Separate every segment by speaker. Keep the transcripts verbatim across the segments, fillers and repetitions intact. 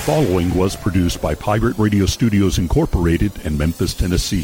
Speaker 1: following was produced by Pirate Radio Studios Incorporated in Memphis, Tennessee.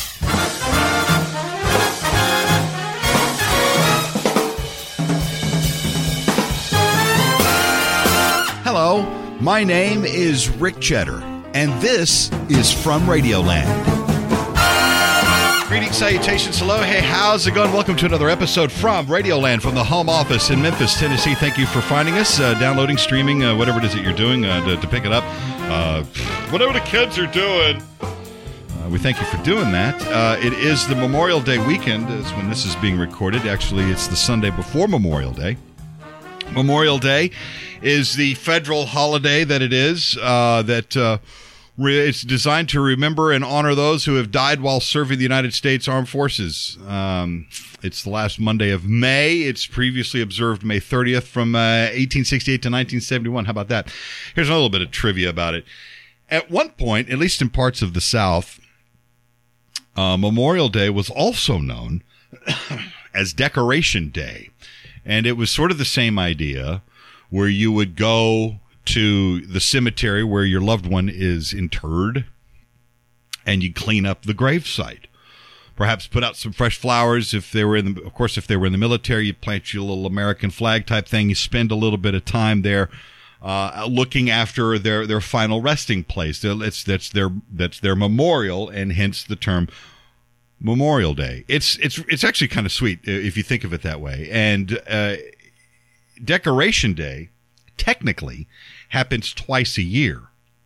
Speaker 2: Hello, my name is Rick Cheddar, and this is From Radioland. Greetings, salutations, hello, hey, how's it going? Welcome to another episode from Radioland from the home office in Memphis, Tennessee. Thank you for finding us, uh, downloading, streaming, uh, whatever it is that you're doing uh, to, to pick it up. Uh, whatever the kids are doing. Uh, we thank you for doing that. Uh, it is the Memorial Day weekend is when this is being recorded. Actually, it's the Sunday before Memorial Day. Memorial Day is the federal holiday that it is, uh, that... Uh, It's designed to remember and honor those who have died while serving the United States Armed Forces. Um, it's the last Monday of May. It's previously observed May thirtieth from uh, eighteen sixty-eight to nineteen seventy-one. How about that? Here's a little bit of trivia about it. At one point, at least in parts of the South, uh, Memorial Day was also known as Decoration Day. And it was sort of the same idea where you would go to the cemetery where your loved one is interred, and you clean up the gravesite. Perhaps put out some fresh flowers. If they were in the, of course, if they were in the military, you plant your little American flag type thing. You spend a little bit of time there, uh, looking after their, their final resting place. It's, that's their, that's their memorial, and hence the term Memorial Day. It's, it's, it's actually kind of sweet if you think of it that way. And, uh, Decoration Day, technically, happens twice a year,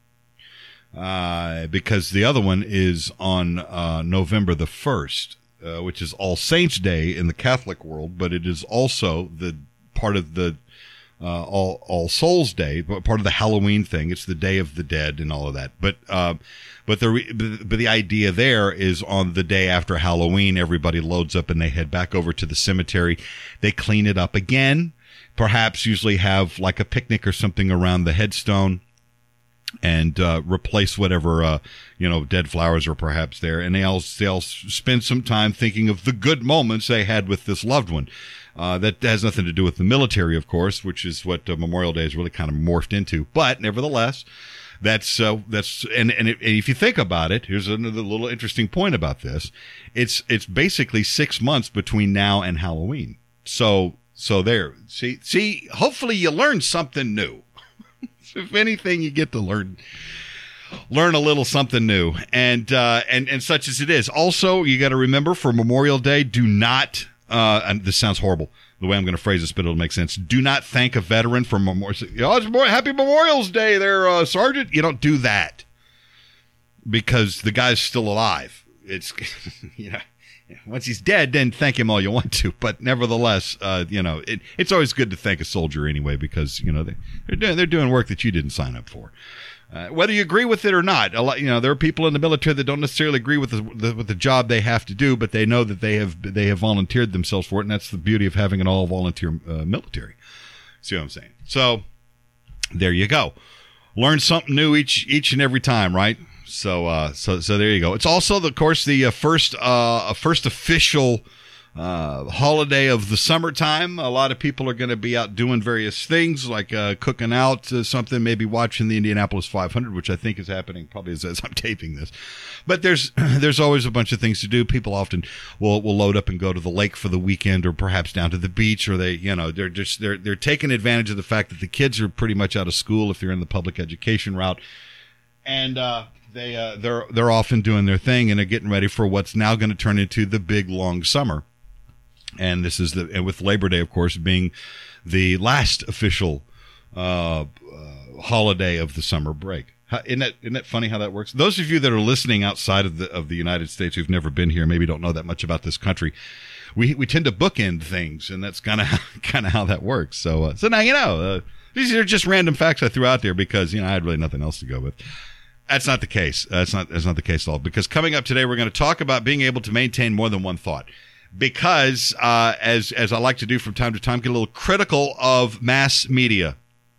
Speaker 2: uh, because the other one is on uh, November the first, uh, which is All Saints Day in the Catholic world, but it is also the part of the uh, All All Souls Day, but part of the Halloween thing. It's the Day of the Dead and all of that. But uh, but the but the idea there is on the day after Halloween, everybody loads up and they head back over to the cemetery. They clean it up again. Perhaps usually have like a picnic or something around the headstone, and uh, replace whatever uh, you know dead flowers are perhaps there, and they'll they'll spend some time thinking of the good moments they had with this loved one. Uh, that has nothing to do with the military, of course, which is what uh, Memorial Day is really kind of morphed into. But nevertheless, that's uh, that's and and, it, and if you think about it, here's another little interesting point about this: it's it's basically six months between now and Halloween. So. So there, see, see, hopefully you learn something new. If anything, you get to learn, learn a little something new, and, uh, and, and such as it is. Also, you got to remember for Memorial Day, do not, uh, and this sounds horrible, the way I'm going to phrase this, but it'll make sense. Do not thank a veteran for Memorial. Oh, it's more Happy Memorial's Day there, uh, Sergeant. You don't do that because the guy's still alive. It's, you know. Once he's dead, then thank him all you want to. But nevertheless, uh, you know, it, it's always good to thank a soldier anyway, because, you know, they, they're doing, they're doing work that you didn't sign up for. Uh, whether you agree with it or not, a lot, you know, there are people in the military that don't necessarily agree with the, the with the job they have to do, but they know that they have they have volunteered themselves for it, and that's the beauty of having an all volunteer uh, military. See what I'm saying? So there you go. Learn something new each each and every time, right? So, uh, so, so there you go. It's also, the, of course, the uh, first, uh, first official, uh, holiday of the summertime. A lot of people are going to be out doing various things, like, uh, cooking out uh, something, maybe watching the Indianapolis five hundred, which I think is happening probably as, as I'm taping this. But there's, there's always a bunch of things to do. People often will, will load up and go to the lake for the weekend, or perhaps down to the beach, or they, you know, they're just, they're, they're taking advantage of the fact that the kids are pretty much out of school if they're in the public education route. And, uh, They, uh, they're, they're often doing their thing, and they're getting ready for what's now going to turn into the big, long summer. And this is the, and with Labor Day, of course, being the last official, uh, uh holiday of the summer break. How, isn't that, isn't that funny how that works? Those of you that are listening outside of the, of the United States who've never been here, maybe don't know that much about this country. We, we tend to bookend things, and that's kind of, kind of how that works. So, uh, so now, you know, uh, these are just random facts I threw out there because, you know, I had really nothing else to go with. That's not the case. That's not, that's not the case at all. Because coming up today, we're going to talk about being able to maintain more than one thought. Because, uh, as, as I like to do from time to time, get a little critical of mass media.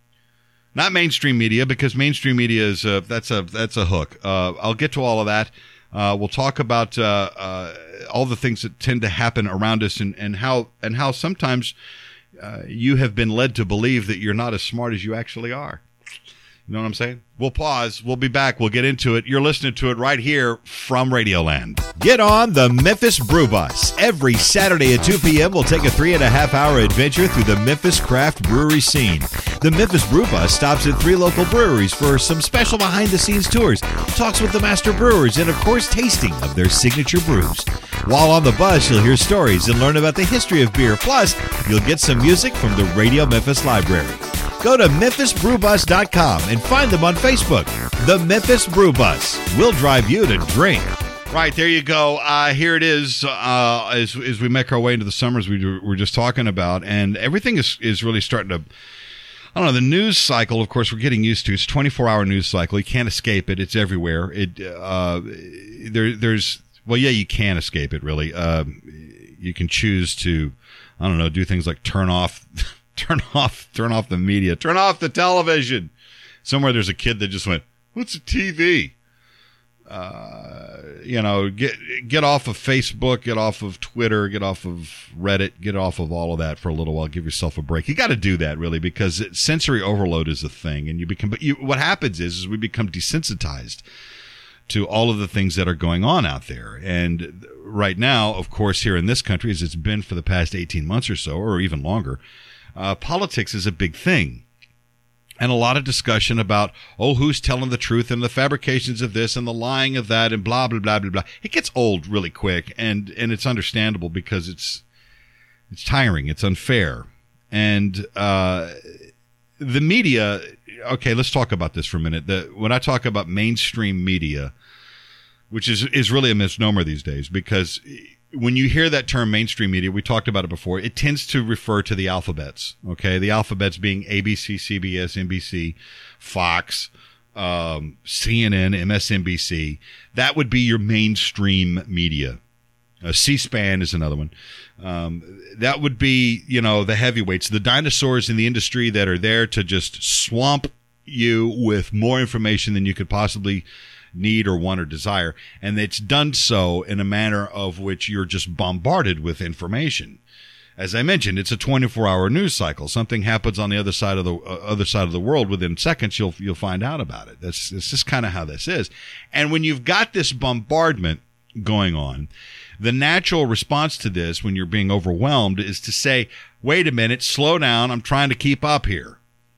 Speaker 2: Not mainstream media, because mainstream media is, uh, that's a, that's a hook. Uh, I'll get to all of that. Uh, we'll talk about, uh, uh, all the things that tend to happen around us, and, and how, and how sometimes, uh, you have been led to believe that you're not as smart as you actually are. You know what I'm saying? We'll pause. We'll be back. We'll get into it. You're listening to it right here from Radioland.
Speaker 3: Get on the Memphis Brew Bus. Every Saturday at two p.m., we'll take a three and a half hour adventure through the Memphis craft brewery scene. The Memphis Brew Bus stops at three local breweries for some special behind-the-scenes tours, talks with the master brewers, and, of course, tasting of their signature brews. While on the bus, you'll hear stories and learn about the history of beer. Plus, you'll get some music from the Radio Memphis Library. Go to memphis brew bus dot com and find them on Facebook. The Memphis Brew Bus. We'll drive you to drink.
Speaker 2: Right, there you go. Uh, here it is uh, as as we make our way into the summers we were just talking about. And everything is, is really starting to, I don't know, the news cycle, of course, we're getting used to. It's a twenty-four hour news cycle. You can't escape it. It's everywhere. It uh, there There's, well, yeah, you can escape it, really. Uh, you can choose to, I don't know, do things like turn off... Turn off, turn off the media. Turn off the television. Somewhere there's a kid that just went, "What's a T V?" Uh, you know, get get off of Facebook, get off of Twitter, get off of Reddit, get off of all of that for a little while. Give yourself a break. You got to do that, really, because it, sensory overload is a thing, and you become. But you, what happens is, is we become desensitized to all of the things that are going on out there. And right now, of course, here in this country, as it's been for the past eighteen months or so, or even longer. Uh, politics is a big thing, and a lot of discussion about, oh, who's telling the truth and the fabrications of this and the lying of that and blah, blah, blah, blah, blah. It gets old really quick, and, and it's understandable because it's it's tiring. It's unfair. And uh, the media, okay, let's talk about this for a minute. The, when I talk about mainstream media, which is, is really a misnomer these days, because when you hear that term mainstream media, we talked about it before, it tends to refer to the alphabets, okay? The alphabets being A B C, C B S, N B C, Fox, um, C N N, M S N B C. That would be your mainstream media. Uh, C-SPAN is another one. Um, that would be, you know, the heavyweights, the dinosaurs in the industry that are there to just swamp you with more information than you could possibly need or want or desire, and it's done so in a manner of which you're just bombarded with information. As I mentioned, it's a twenty-four hour news cycle. Something happens on the other side of the uh, other side of the world, within seconds you'll you'll find out about it. That's that's just kind of how this is. And when you've got this bombardment going on, the natural response to this, when you're being overwhelmed, is to say, "Wait a minute, slow down. I'm trying to keep up here."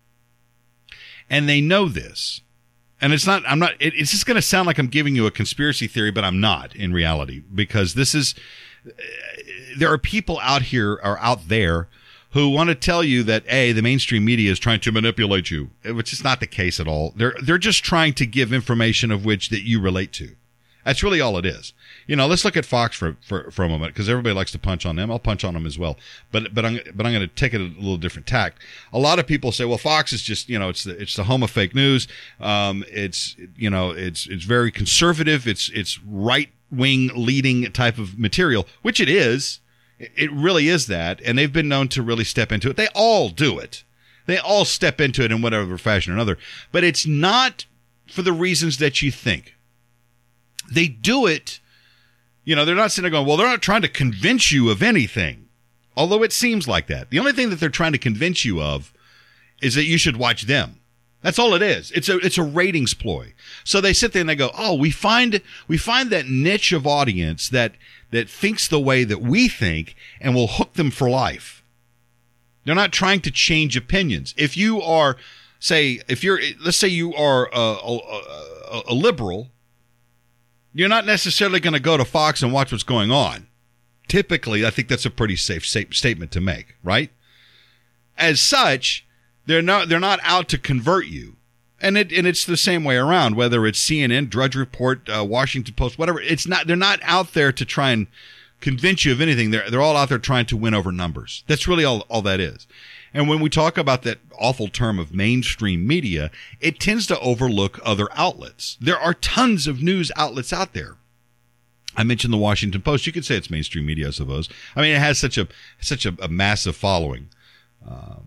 Speaker 2: And they know this. And it's not, I'm not, it, it's just going to sound like I'm giving you a conspiracy theory, but I'm not in reality, because this is, there are people out here or out there who want to tell you that, A, the mainstream media is trying to manipulate you, which is not the case at all. They're, they're just trying to give information of which that you relate to. That's really all it is. You know, let's look at Fox for, for, for a moment, because everybody likes to punch on them. I'll punch on them as well. But, but I'm, but I'm going to take it a little different tack. A lot of people say, well, Fox is just, you know, it's the, it's the home of fake news. Um, it's, you know, it's, it's very conservative. It's, it's right wing leading type of material, which it is. It really is that. And they've been known to really step into it. They all do it. They all step into it in whatever fashion or another, but it's not for the reasons that you think. They do it, you know, they're not sitting there going, well, they're not trying to convince you of anything, although it seems like that. The only thing that they're trying to convince you of is that you should watch them. That's all it is. It's a it's a ratings ploy. So they sit there and they go, oh, we find we find that niche of audience that that thinks the way that we think, and we'll hook them for life. They're not trying to change opinions. If you are, say, if you're, let's say you are a, a, a, a liberal, you're not necessarily going to go to Fox and watch what's going on. Typically, I think that's a pretty safe, safe statement to make, right? As such, they're not they're not out to convert you, and it and it's the same way around. Whether it's C N N, Drudge Report, uh, Washington Post, whatever, it's not. They're not out there to try and convince you of anything. They're they're all out there trying to win over numbers. That's really all all that is. And when we talk about that awful term of mainstream media, it tends to overlook other outlets. There are tons of news outlets out there. I mentioned the Washington Post. You could say it's mainstream media, I suppose. I mean, it has such a such a, a massive following. Um,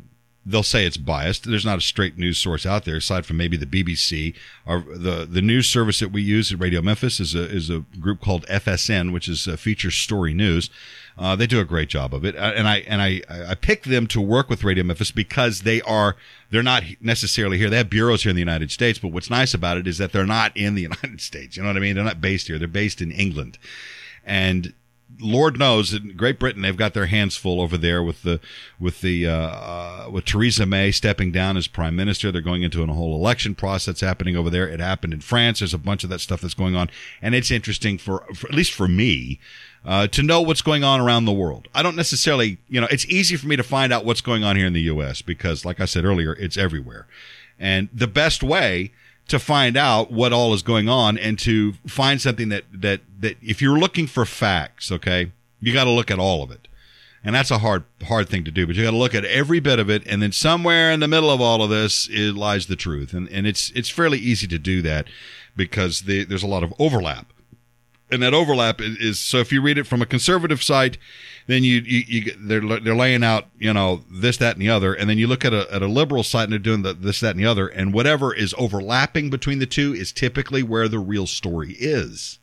Speaker 2: they'll say it's biased. There's not a straight news source out there aside from maybe the B B C. Our, the the news service that we use at Radio Memphis is a is a group called F S N, which is uh, Features Story News. Uh, they do a great job of it, and I and I I picked them to work with Radio Memphis because they are they're not necessarily here. They have bureaus here in the United States, but what's nice about it is that they're not in the United States. You know what I mean? They're not based here. They're based in England, and Lord knows in Great Britain they've got their hands full over there with the with the uh, uh, with Theresa May stepping down as prime minister. They're going into a whole election process happening over there. It happened in France. There's a bunch of that stuff that's going on, and it's interesting for, for at least for me uh, to know what's going on around the world. I don't necessarily, you know, it's easy for me to find out what's going on here in the U S because, like I said earlier, it's everywhere, and the best way to find out what all is going on and to find something that, that, that if you're looking for facts, okay, you got to look at all of it. And that's a hard, hard thing to do, but you got to look at every bit of it. And then somewhere in the middle of all of this, it lies the truth. And, and it's, it's fairly easy to do that because the, there's a lot of overlap. And that overlap is, is, so if you read it from a conservative site, then you, you, you they're, they're laying out, you know, this, that, and the other. And then you look at a, at a liberal site and they're doing the, this, that, and the other. And whatever is overlapping between the two is typically where the real story is.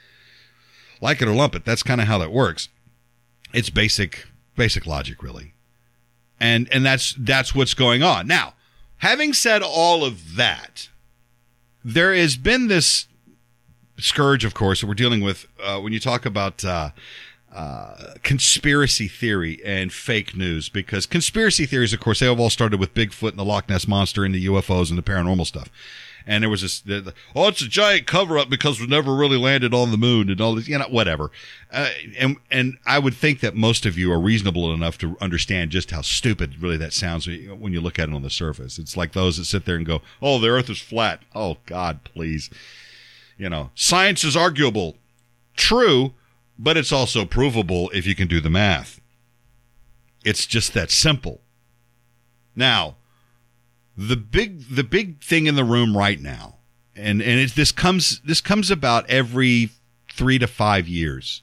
Speaker 2: Like it or lump it, that's kind of how that works. It's basic, basic logic, really. And, and that's, that's what's going on. Now, having said all of that, there has been this scourge, of course, that we're dealing with uh, when you talk about uh, uh, conspiracy theory and fake news. Because conspiracy theories, of course, they have all started with Bigfoot and the Loch Ness Monster and the U F Os and the paranormal stuff. And there was this, the, the, oh, it's a giant cover-up because we never really landed on the moon and all this, you know, whatever. Uh, and and I would think that most of you are reasonable enough to understand just how stupid really that sounds when you look at it on the surface. It's like those that sit there and go, oh, the earth is flat. Oh, God, please. You know, science is arguable. True, but it's also provable if you can do the math. It's just that simple. Now, the big the big thing in the room right now, and, and it, this comes this comes about every three to five years,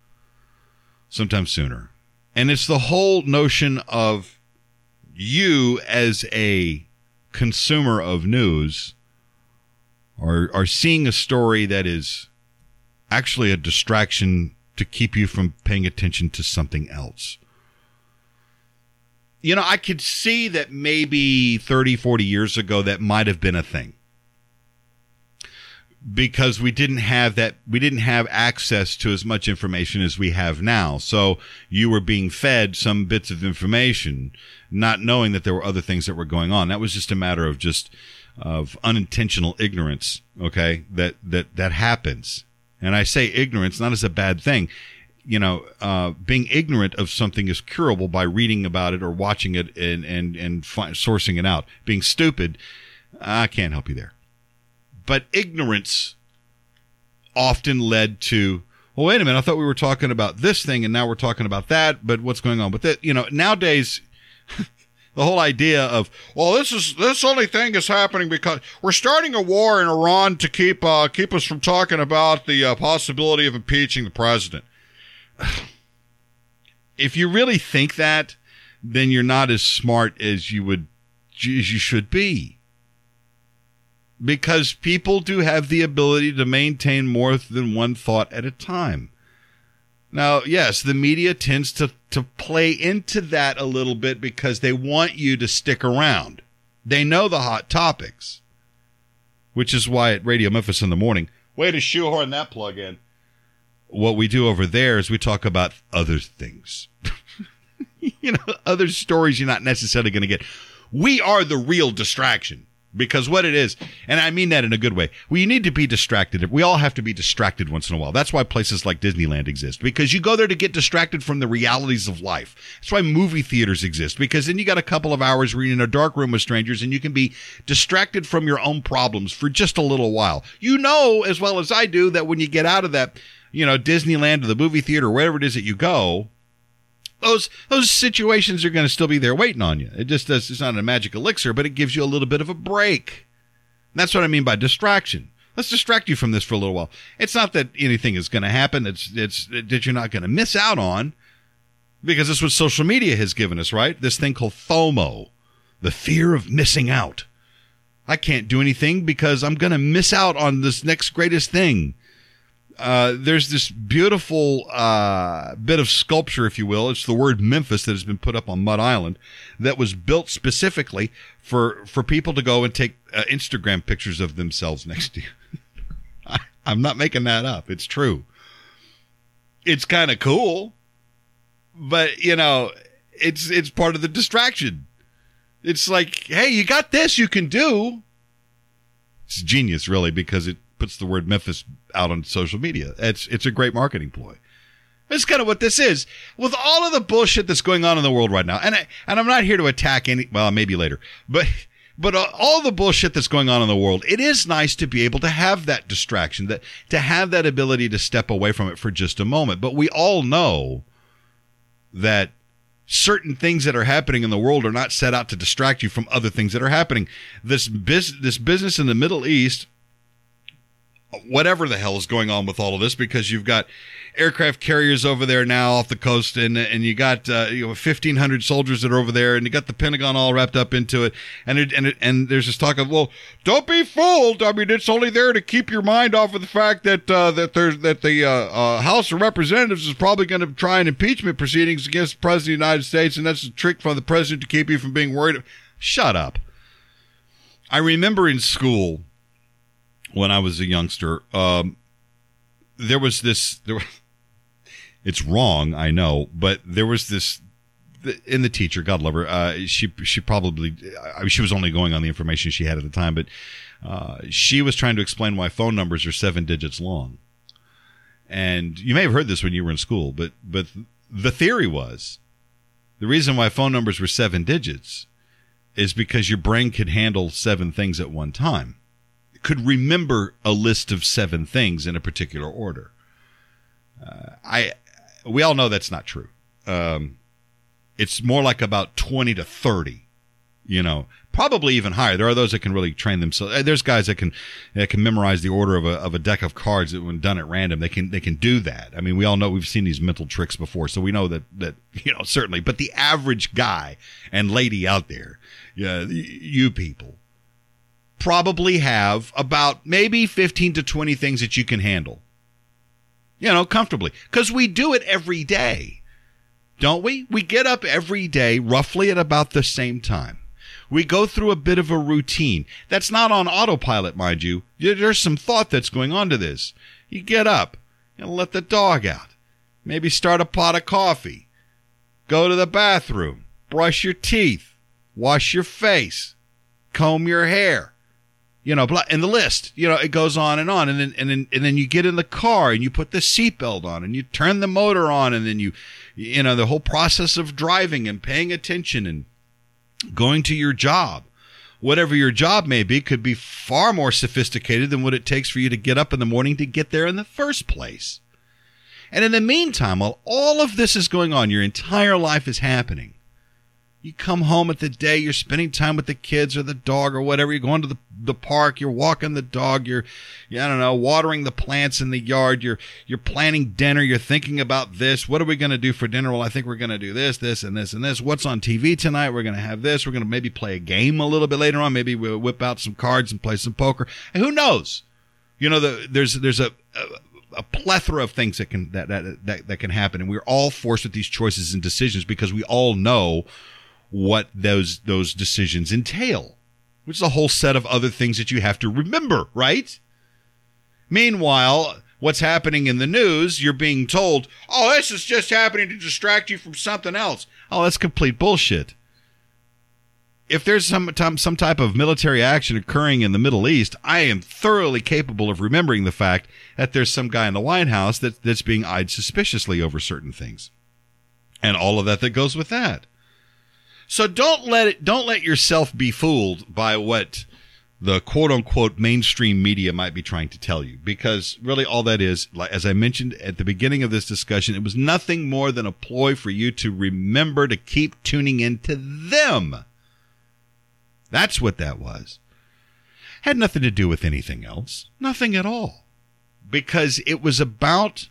Speaker 2: sometimes sooner. And it's the whole notion of you as a consumer of news Or are seeing a story that is actually a distraction to keep you from paying attention to something else. You know, I could see that maybe thirty, forty years ago that might have been a thing. Because we didn't have that, we didn't have access to as much information as we have now. So you were being fed some bits of information, not knowing that there were other things that were going on. That was just a matter of just of unintentional ignorance, okay, that, that, that happens. And I say ignorance not as a bad thing. You know, uh, being ignorant of something is curable by reading about it or watching it and, and, and fi- sourcing it out. Being stupid, I can't help you there. But ignorance often led to, well, wait a minute, I thought we were talking about this thing and now we're talking about that, but what's going on with it? You know, nowadays, the whole idea of, well, this is this only thing is happening because we're starting a war in Iran to keep uh, keep us from talking about the uh, possibility of impeaching the president. If you really think that, then you're not as smart as you would as you should be. Because people do have the ability to maintain more than one thought at a time. Now, yes, the media tends to, to play into that a little bit because they want you to stick around. They know the hot topics, which is why at Radio Memphis in the morning, way to shoehorn that plug in. What we do over there is we talk about other things. You know, other stories you're not necessarily going to get. We are the real distraction. Because what it is, and I mean that in a good way, we need to be distracted. We all have to be distracted once in a while. That's why places like Disneyland exist. Because you go there to get distracted from the realities of life. That's why movie theaters exist. Because then you got a couple of hours where you're in a dark room with strangers and you can be distracted from your own problems for just a little while. You know as well as I do that when you get out of that, you know, Disneyland or the movie theater or wherever it is that you go, Those those situations are going to still be there waiting on you. It just does, it's not a magic elixir, but it gives you a little bit of a break. And that's what I mean by distraction. Let's distract you from this for a little while. It's not that anything is going to happen. It's it's that you're not going to miss out on, because that's what social media has given us, right? This thing called FOMO. The fear of missing out. I can't do anything because I'm going to miss out on this next greatest thing. Uh, there's this beautiful uh, bit of sculpture, if you will. It's the word Memphis that has been put up on Mud Island that was built specifically for, for people to go and take uh, Instagram pictures of themselves next to you. I, I'm not making that up. It's true. It's kind of cool, but, you know, it's it's part of the distraction. It's like, hey, you got this, you can do. It's genius, really, because it puts the word Memphis out on social media. It's it's a great marketing ploy. That's kind of what this is. With all of the bullshit that's going on in the world right now, and I, and I'm not here to attack any, well, maybe later, but but uh, all the bullshit that's going on in the world, it is nice to be able to have that distraction, that to have that ability to step away from it for just a moment. But we all know that certain things that are happening in the world are not set out to distract you from other things that are happening. This biz- this business in the Middle East, whatever the hell is going on with all of this, because you've got aircraft carriers over there now off the coast, and and you got uh, you know fifteen hundred soldiers that are over there, and you got the Pentagon all wrapped up into it, and it, and it, and there's this talk of, well, don't be fooled. I mean, it's only there to keep your mind off of the fact that uh, that there's that the uh, uh, House of Representatives is probably going to try an impeachment proceedings against the President of the United States, and that's a trick from the president to keep you from being worried. Shut up. I remember in school when I was a youngster, um, there was this. There, it's wrong, I know, but there was this. In the teacher, God love her, uh, she she probably I mean, she was only going on the information she had at the time, but uh, she was trying to explain why phone numbers are seven digits long. And you may have heard this when you were in school, but but the theory was the reason why phone numbers were seven digits is because your brain could handle seven things at one time. Could remember a list of seven things in a particular order. Uh, I, we all know that's not true. Um, it's more like about twenty to thirty, you know, probably even higher. There are those that can really train themselves. There's guys that can, that can memorize the order of a, of a deck of cards that when done at random, they can, they can do that. I mean, we all know, we've seen these mental tricks before, so we know that, that, you know, certainly, but the average guy and lady out there, yeah, you people, probably have about maybe fifteen to twenty things that you can handle, you know, comfortably, because we do it every day, don't we? We get up every day roughly at about the same time. We go through a bit of a routine. That's not on autopilot, mind you. There's some thought that's going on to this. You get up and let the dog out, maybe start a pot of coffee, go to the bathroom, brush your teeth, wash your face, comb your hair. You know, and the list, you know, it goes on and on. And then, and then, and then you get in the car and you put the seatbelt on and you turn the motor on, and then you, you know, the whole process of driving and paying attention and going to your job, whatever your job may be, could be far more sophisticated than what it takes for you to get up in the morning to get there in the first place. And in the meantime, while all of this is going on, your entire life is happening. You come home at the day, you're spending time with the kids or the dog or whatever. You're going to the, the park, you're walking the dog, you're, I don't know, watering the plants in the yard. You're, you're planning dinner. You're thinking about this. What are we going to do for dinner? Well, I think we're going to do this, this, and this, and this. What's on T V tonight? We're going to have this. We're going to maybe play a game a little bit later on. Maybe we'll whip out some cards and play some poker. And who knows? You know, the, there's, there's a, a a plethora of things that can, that, that, that, that can happen. And we're all forced with these choices and decisions because we all know what those those decisions entail, which is a whole set of other things that you have to remember, right? Meanwhile, what's happening in the news, you're being told, oh, this is just happening to distract you from something else. Oh, that's complete bullshit. If there's some some type of military action occurring in the Middle East, I am thoroughly capable of remembering the fact that there's some guy in the White House that, that's being eyed suspiciously over certain things. And all of that that goes with that. So don't let it, don't let yourself be fooled by what the quote-unquote mainstream media might be trying to tell you, because really all that is, as I mentioned at the beginning of this discussion, it was nothing more than a ploy for you to remember to keep tuning into them. That's what that was. Had nothing to do with anything else. Nothing at all. Because it was about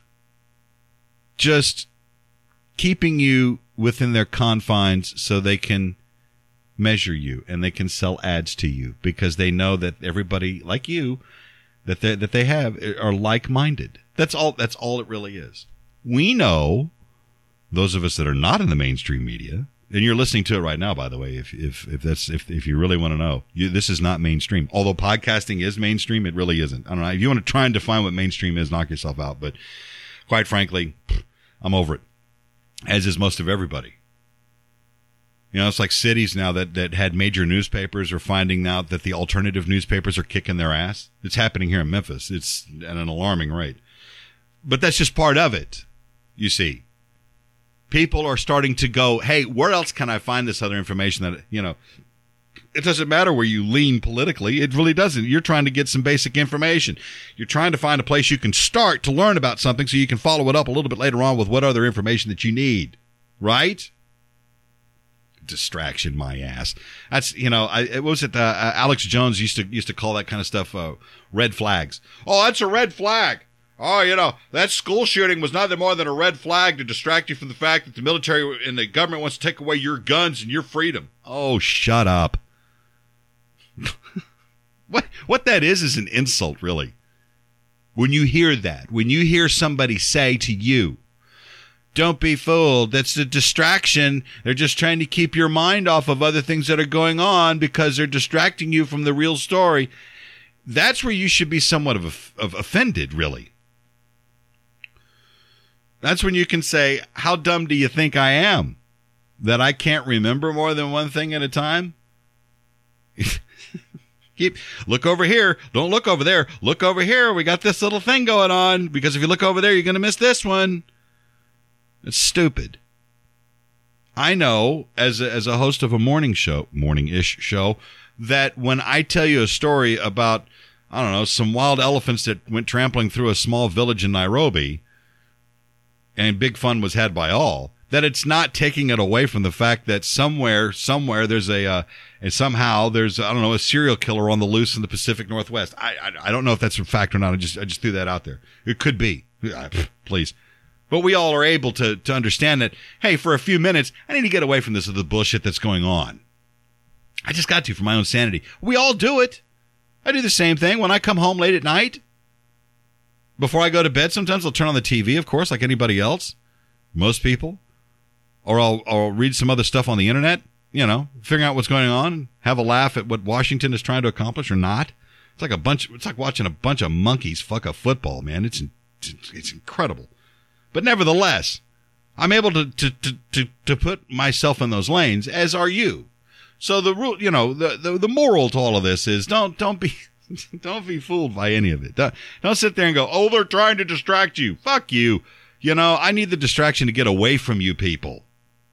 Speaker 2: just keeping you within their confines so they can measure you, and they can sell ads to you because they know that everybody like you that they, that they have are like-minded. That's all. That's all it really is. We know, those of us that are not in the mainstream media, and you're listening to it right now, by the way, if if if that's if if you really want to know, you, this is not mainstream. Although podcasting is mainstream, it really isn't. I don't know. If you want to try and define what mainstream is, knock yourself out. But quite frankly, I'm over it, as is most of everybody. You know, it's like cities now that, that had major newspapers are finding out that the alternative newspapers are kicking their ass. It's happening here in Memphis. It's at an alarming rate. But that's just part of it, you see. People are starting to go, hey, where else can I find this other information that, you know, it doesn't matter where you lean politically. It really doesn't. You're trying to get some basic information. You're trying to find a place you can start to learn about something so you can follow it up a little bit later on with what other information that you need, right? Distraction, my ass. That's, you know, I, what was it? Uh, Alex Jones used to used to call that kind of stuff uh, red flags. Oh, that's a red flag. Oh, you know, that school shooting was nothing more than a red flag to distract you from the fact that the military and the government wants to take away your guns and your freedom. Oh, shut up. What what that is is an insult, really. When you hear that, when you hear somebody say to you, don't be fooled, that's a distraction. They're just trying to keep your mind off of other things that are going on because they're distracting you from the real story. That's where you should be somewhat of, of offended, really. That's when you can say, how dumb do you think I am? That I can't remember more than one thing at a time? Keep look over here. Don't look over there. Look over here. We got this little thing going on. Because if you look over there, you're going to miss this one. It's stupid. I know, as a, as a host of a morning show, morning-ish show, that when I tell you a story about, I don't know, some wild elephants that went trampling through a small village in Nairobi, and big fun was had by all, that it's not taking it away from the fact that somewhere, somewhere there's a, uh, and somehow there's, I don't know, a serial killer on the loose in the Pacific Northwest. I, I, I don't know if that's a fact or not. I just, I just threw that out there. It could be. Please. But we all are able to, to understand that, hey, for a few minutes, I need to get away from this other bullshit that's going on. I just got to for my own sanity. We all do it. I do the same thing when I come home late at night. Before I go to bed, sometimes I'll turn on the T V, of course, like anybody else. Most people. Or I'll, I'll read some other stuff on the internet, you know, figuring out what's going on, have a laugh at what Washington is trying to accomplish or not. It's like a bunch, it's like watching a bunch of monkeys fuck a football, man. It's, it's, it's incredible. But nevertheless, I'm able to, to, to, to, to put myself in those lanes, as are you. So the rule, you know, the, the, the moral to all of this is don't, don't be, don't be fooled by any of it. Don't, don't sit there and go, oh, they're trying to distract you. Fuck you. You know, I need the distraction to get away from you people.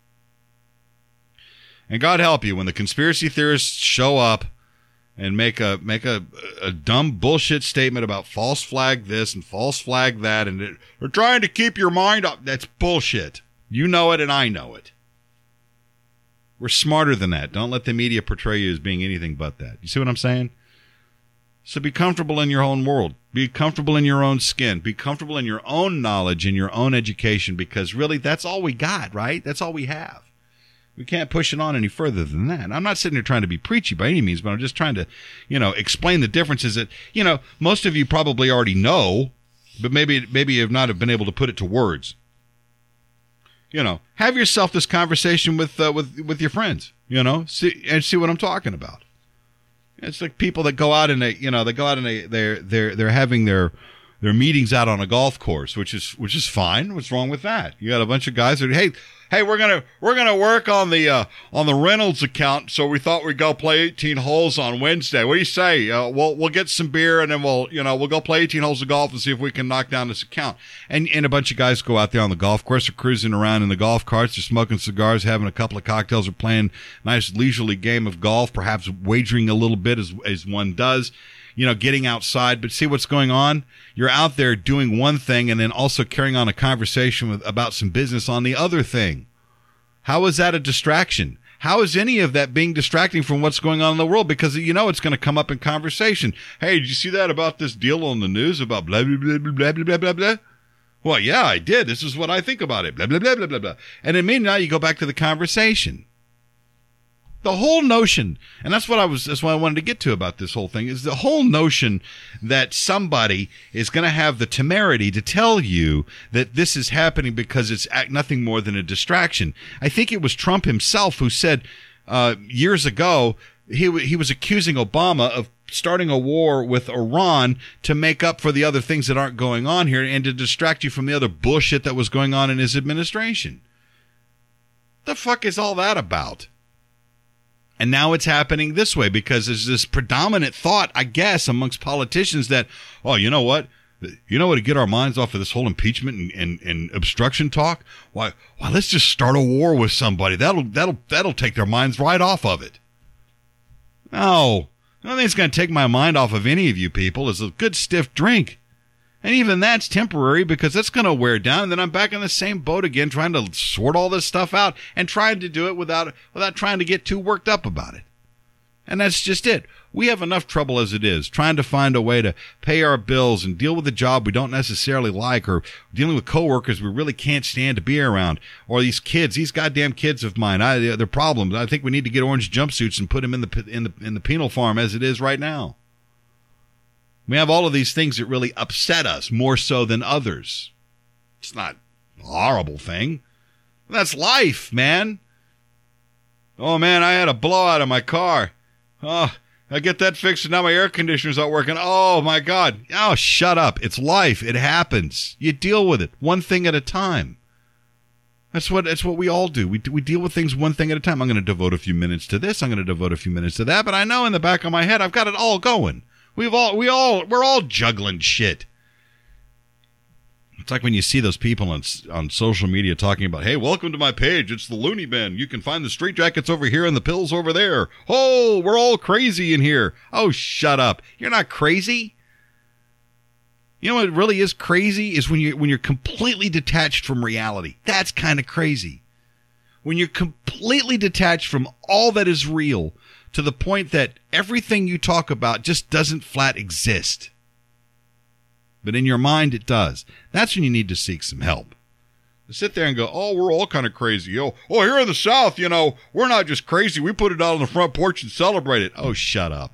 Speaker 2: And God help you when the conspiracy theorists show up and make a make a, a dumb bullshit statement about false flag this and false flag that, and it, they're trying to keep your mind up. That's bullshit. You know it and I know it. We're smarter than that. Don't let the media portray you as being anything but that. You see what I'm saying? So be comfortable in your own world. Be comfortable in your own skin. Be comfortable in your own knowledge and your own education, because really that's all we got, right? That's all we have. We can't push it on any further than that. I'm not sitting here trying to be preachy by any means, but I'm just trying to, you know, explain the differences that, you know, most of you probably already know, but maybe maybe you have not have been able to put it to words. You know, have yourself this conversation with uh, with with your friends, you know, see and see what I'm talking about. It's like people that go out and they, you know, they go out and they they're they're they're having their their meetings out on a golf course, which is which is fine. What's wrong with that? You got a bunch of guys that, hey, hey, we're gonna we're gonna work on the uh, on the Reynolds account, so we thought we'd go play eighteen holes on Wednesday. What do you say? Uh, we'll we'll get some beer and then we'll you know we'll go play eighteen holes of golf and see if we can knock down this account. And and a bunch of guys go out there on the golf course, they're cruising around in the golf carts, they're smoking cigars, having a couple of cocktails, or playing a nice leisurely game of golf, perhaps wagering a little bit as as one does. You know, getting outside, but see what's going on? You're out there doing one thing and then also carrying on a conversation with, about some business on the other thing. How is that a distraction? How is any of that being distracting from what's going on in the world? Because you know it's going to come up in conversation. Hey, did you see that about this deal on the news about blah, blah, blah, blah, blah, blah, blah, blah? Well, yeah, I did. This is what I think about it. Blah, blah, blah, blah, blah, blah. And then meanwhile, you go back to the conversation. The whole notion, and that's what I was, that's what I wanted to get to about this whole thing, is the whole notion that somebody is going to have the temerity to tell you that this is happening because it's nothing more than a distraction. I think it was Trump himself who said uh, years ago, he he was accusing Obama of starting a war with Iran to make up for the other things that aren't going on here and to distract you from the other bullshit that was going on in his administration. The fuck is all that about? And now it's happening this way because there's this predominant thought, I guess, amongst politicians that, oh, you know what? You know what to get our minds off of this whole impeachment and, and, and obstruction talk? Why, why, let's just start a war with somebody. That'll that'll that'll take their minds right off of it. No, I don't think it's going to take my mind off of any of you people. It's a good stiff drink. And even that's temporary because that's going to wear down, and then I'm back in the same boat again trying to sort all this stuff out and trying to do it without without trying to get too worked up about it. And that's just it. We have enough trouble as it is, trying to find a way to pay our bills and deal with a job we don't necessarily like, or dealing with coworkers we really can't stand to be around, or these kids, these goddamn kids of mine, I, they're problems. I think we need to get orange jumpsuits and put them in the in the in the penal farm as it is right now. We have all of these things that really upset us more so than others. It's not a horrible thing. That's life, man. Oh, man, I had a blowout in my car. Oh, I get that fixed and now my air conditioner's not working. Oh, my God. Oh, shut up. It's life. It happens. You deal with it one thing at a time. That's what that's what we all do. We we deal with things one thing at a time. I'm going to devote a few minutes to this. I'm going to devote a few minutes to that. But I know in the back of my head, I've got it all going. We've all, we all, we're all juggling shit. It's like when you see those people on on social media talking about, hey, welcome to my page. It's the Looney Bin. You can find the street jackets over here and the pills over there. Oh, we're all crazy in here. Oh, shut up. You're not crazy. You know what really is crazy is when you when you're completely detached from reality. That's kind of crazy. When you're completely detached from all that is real, to the point that everything you talk about just doesn't flat exist. But in your mind, it does. That's when you need to seek some help. To sit there and go, oh, we're all kind of crazy. Oh, oh, here in the South, you know, we're not just crazy. We put it out on the front porch and celebrate it. Oh, shut up.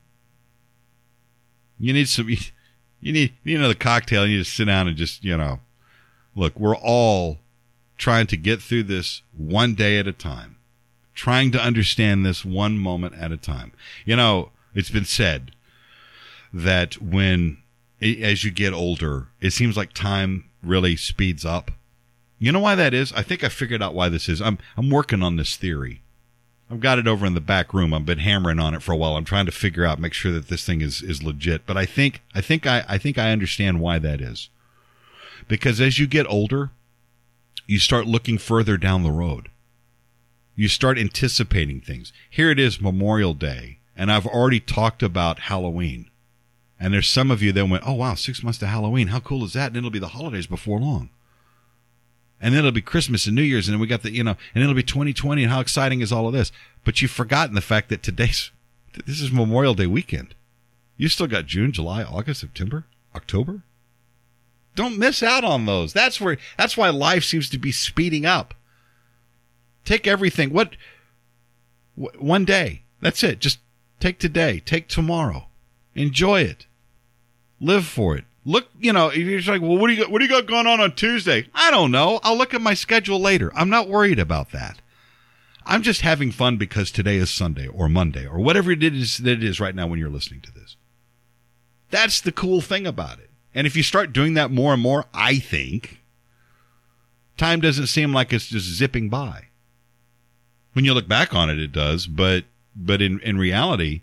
Speaker 2: You need some, you need, you need another cocktail. You need to sit down and just, you know, look, we're all trying to get through this one day at a time. Trying to understand this one moment at a time. You know, it's been said that when, as you get older, it seems like time really speeds up. You know why that is? I think I figured out why this is. I'm I'm working on this theory. I've got it over in the back room. I've been hammering on it for a while. I'm trying to figure out, make sure that this thing is, is legit. But I think I think I, I think I understand why that is. Because as you get older, you start looking further down the road. You start anticipating things. Here it is, Memorial Day, and I've already talked about Halloween. And there's some of you that went, oh, wow, six months to Halloween. How cool is that? And it'll be the holidays before long. And then it'll be Christmas and New Year's, and then we got the, you know, and it'll be twenty twenty, and how exciting is all of this? But you've forgotten the fact that today's, this is Memorial Day weekend. You still got June, July, August, September, October. Don't miss out on those. That's where, that's why life seems to be speeding up. Take everything. What? One day. That's it. Just take today. Take tomorrow. Enjoy it. Live for it. Look, you know, you're just like, well, what do you got, what do you got going on on Tuesday? I don't know. I'll look at my schedule later. I'm not worried about that. I'm just having fun because today is Sunday or Monday or whatever it is that it is right now when you're listening to this. That's the cool thing about it. And if you start doing that more and more, I think, time doesn't seem like it's just zipping by. When you look back on it, it does, but but in, in reality,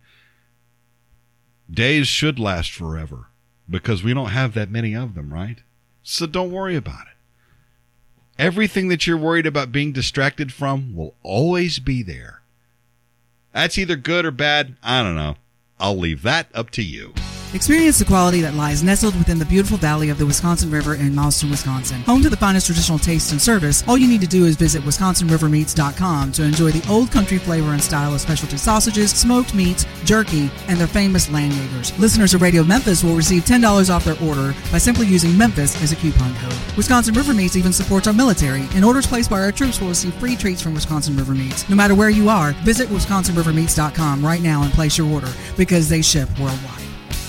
Speaker 2: days should last forever because we don't have that many of them, right? So don't worry about it. Everything that you're worried about being distracted from will always be there. That's either good or bad. I don't know. I'll leave that up to you.
Speaker 4: Experience the quality that lies nestled within the beautiful valley of the Wisconsin River in Mileston, Wisconsin. Home to the finest traditional taste and service, all you need to do is visit wisconsin river meats dot com to enjoy the old country flavor and style of specialty sausages, smoked meats, jerky, and their famous Landjagers. Listeners of Radio Memphis will receive ten dollars off their order by simply using Memphis as a coupon code. Wisconsin River Meats even supports our military, and orders placed by our troops will receive free treats from Wisconsin River Meats. No matter where you are, visit wisconsin river meats dot com right now and place your order, because they ship worldwide.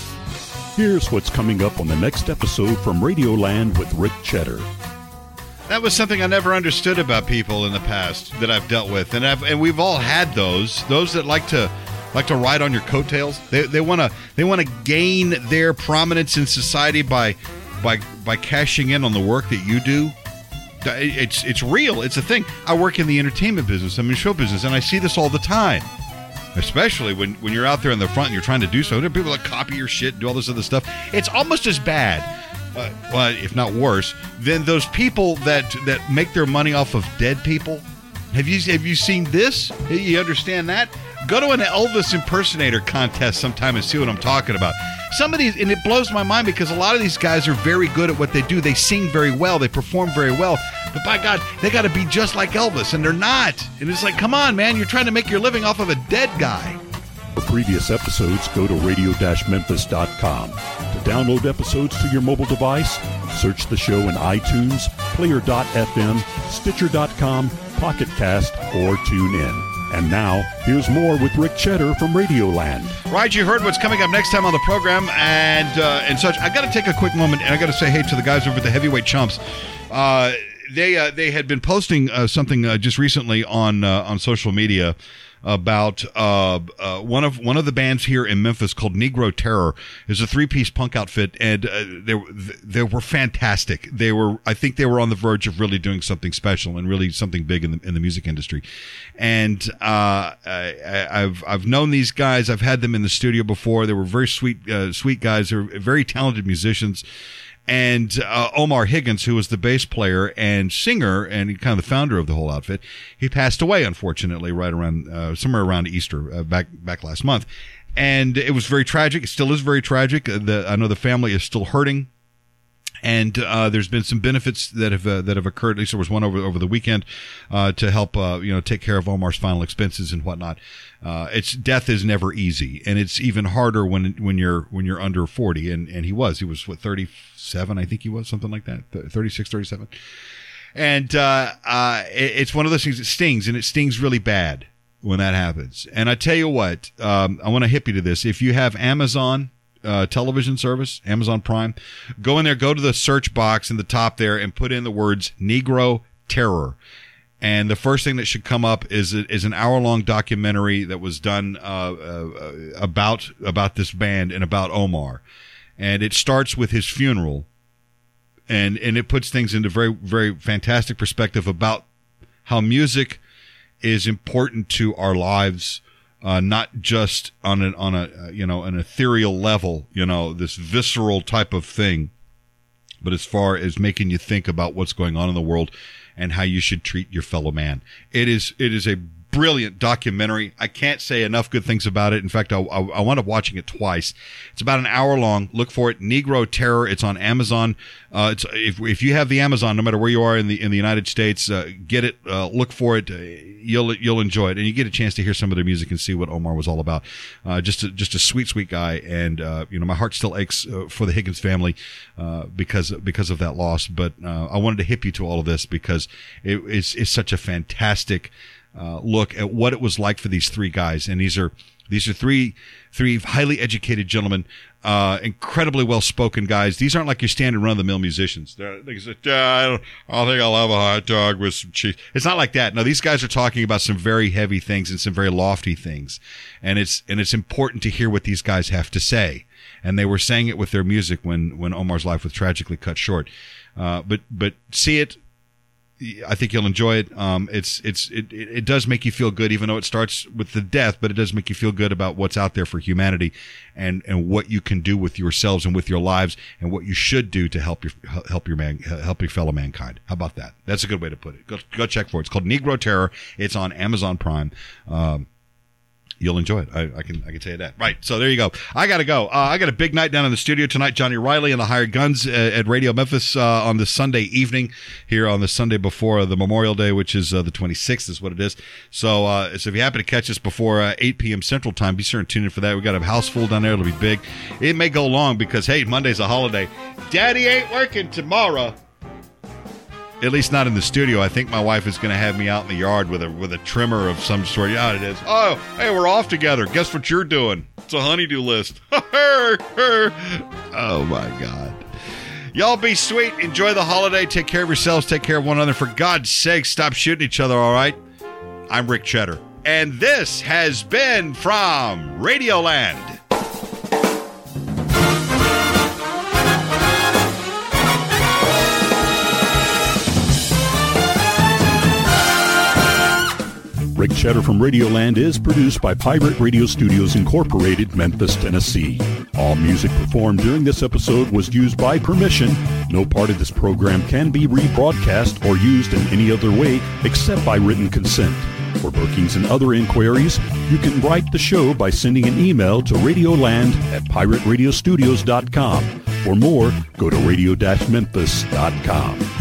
Speaker 1: Here's what's coming up on the next episode from Radioland with Rick Cheddar.
Speaker 2: That was something I never understood about people in the past that I've dealt with, and I've, and we've all had those. Those that like to like to ride on your coattails. They they want to they want to gain their prominence in society by by by cashing in on the work that you do. It's it's real. It's a thing. I work in the entertainment business. I'm in show business, and I see this all the time. Especially when, when you're out there in the front and you're trying to do so. There are people that copy your shit and do all this other stuff. It's almost as bad, uh, well, if not worse, than those people that that make their money off of dead people. Have you have you seen this? You understand that? Go to an Elvis impersonator contest sometime and see what I'm talking about. Some of these, and it blows my mind because a lot of these guys are very good at what they do. They sing very well. They perform very well. But by God, they got to be just like Elvis, and they're not. And it's like, come on, man, you're trying to make your living off of a dead guy.
Speaker 1: For previous episodes, go to radio dash memphis dot com. To download episodes to your mobile device, search the show in iTunes, player dot f m, stitcher dot com, Pocket Cast, or tune in. And now, here's more with Rick Cheddar from Radioland.
Speaker 2: Right, you heard what's coming up next time on the program and uh, and such. I got to take a quick moment, and I got to say hey to the guys over at the Heavyweight Chumps. Uh, they uh, they had been posting uh, something uh, just recently on uh, on social media about uh, uh, one of one of the bands here in Memphis called Negro Terror. Is a three-piece punk outfit, and uh, they they were fantastic. They were, I think, they were on the verge of really doing something special and really something big in the in the music industry. And uh, I, I've I've known these guys. I've had them in the studio before. They were very sweet uh, sweet guys. They're very talented musicians. And uh, Omar Higgins, who was the bass player and singer and kind of the founder of the whole outfit, he passed away, unfortunately, right around uh, somewhere around Easter uh, back back last month. And it was very tragic. It still is very tragic. The, I know the family is still hurting. And uh, there's been some benefits that have uh, that have occurred. At least there was one over over the weekend uh, to help uh, you know take care of Omar's final expenses and whatnot. Uh, it's death is never easy, and it's even harder when when you're when you're under forty. And, and he was he was what thirty-seven, I think he was, something like that, thirty-six, thirty-seven. And uh, uh, it, it's one of those things that stings, and it stings really bad when that happens. And I tell you what, um, I want to hip you to this. If you have Amazon Uh, television service, Amazon Prime, go in there, go to the search box in the top there and put in the words Negro Terror. And the first thing that should come up is is an hour-long documentary that was done uh, uh, about about this band and about Omar. And it starts with his funeral. And, and it puts things into very, very fantastic perspective about how music is important to our lives. Uh, not just on an on a uh, you know an ethereal level, you know, this visceral type of thing, but as far as making you think about what's going on in the world and how you should treat your fellow man. It is it is a brilliant documentary. I can't say enough good things about it. In fact, I, I, I wound up watching it twice. It's about an hour long. Look for it, Negro Terror. It's on Amazon. Uh, it's if if you have the Amazon, no matter where you are in the in the United States, uh, get it. Uh, look for it. Uh, you'll you'll enjoy it, and you get a chance to hear some of their music and see what Omar was all about. Uh, just a, just a sweet sweet guy, and uh, you know my heart still aches uh, for the Higgins family uh, because because of that loss. But uh, I wanted to hip you to all of this because it, it's it's such a fantastic Uh, look at what it was like for these three guys. And these are these are three three highly educated gentlemen, uh, incredibly well-spoken guys. These aren't like your standard run-of-the-mill musicians. They're, they say, I, don't, I think I'll have a hot dog with some cheese. It's not like that. No, these guys are talking about some very heavy things and some very lofty things. And it's and it's important to hear what these guys have to say. And they were saying it with their music when, when Omar's life was tragically cut short. Uh, but but see it. I think you'll enjoy it. Um, it's it's it, it does make you feel good, even though it starts with the death. But it does make you feel good about what's out there for humanity, and, and what you can do with yourselves and with your lives, and what you should do to help your help your man help your fellow mankind. How about that? That's a good way to put it. Go go check for it. It's called Negro Terror. It's on Amazon Prime. Um, You'll enjoy it. I, I can I can tell you that. Right. So there you go. I got to go. Uh, I got a big night down in the studio tonight. Johnny Riley and the Hired Guns uh, at Radio Memphis uh, on this Sunday evening here on the Sunday before the Memorial Day, which is uh, the twenty-sixth is what it is. So, uh, so if you happen to catch us before uh, eight p.m. Central Time, be sure and tune in for that. We got a house full down there. It'll be big. It may go long because, hey, Monday's a holiday. Daddy ain't working tomorrow. At least not in the studio. I think my wife is going to have me out in the yard with a with a trimmer of some sort. Yeah, it is. Oh, hey, we're off together. Guess what you're doing? It's a honeydew list. Oh, my God. Y'all be sweet. Enjoy the holiday. Take care of yourselves. Take care of one another. For God's sake, stop shooting each other, all right? I'm Rick Cheddar. And this has been from Radioland.
Speaker 1: Rick Cheddar from Radioland is produced by Pirate Radio Studios Incorporated, Memphis, Tennessee. All music performed during this episode was used by permission. No part of this program can be rebroadcast or used in any other way except by written consent. For bookings and other inquiries, you can write the show by sending an email to radioland at pirate radio studios dot com. For more, go to radio dash memphis dot com.